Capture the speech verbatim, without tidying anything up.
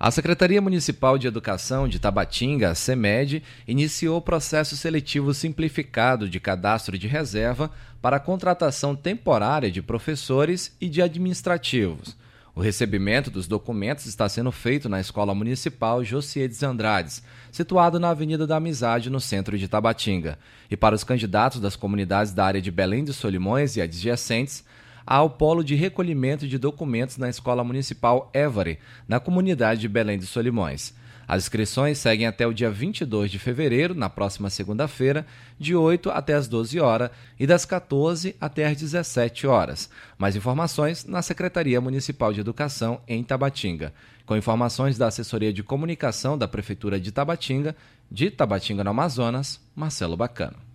A Secretaria Municipal de Educação de Tabatinga, a SEMED, iniciou o processo seletivo simplificado de cadastro de reserva para a contratação temporária de professores e de administrativos. O recebimento dos documentos está sendo feito na Escola Municipal Josiedes Andrades, situado na Avenida da Amizade, no centro de Tabatinga. E para os candidatos das comunidades da área de Belém de Solimões e adjacentes, há o polo de recolhimento de documentos na Escola Municipal Évore, na comunidade de Belém de Solimões. As inscrições seguem até o dia vinte e dois de fevereiro, na próxima segunda-feira, de oito até as doze horas e das quatorze até as dezessete horas. Mais informações na Secretaria Municipal de Educação em Tabatinga. Com informações da Assessoria de Comunicação da Prefeitura de Tabatinga, de Tabatinga, no Amazonas, Marcelo Bacano.